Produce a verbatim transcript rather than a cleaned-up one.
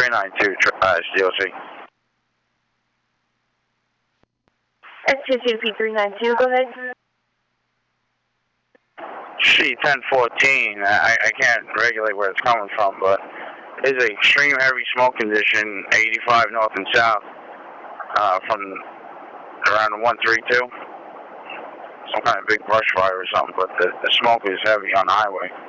three nine two, uh, C O C. S T C P three nine two, go ahead. C ten fourteen, I, I can't regulate where it's coming from, but there's an extreme heavy smoke condition, eighty-five north and south, uh, from around the one three two. Some kind of big brush fire or something, but the, the smoke is heavy on the highway.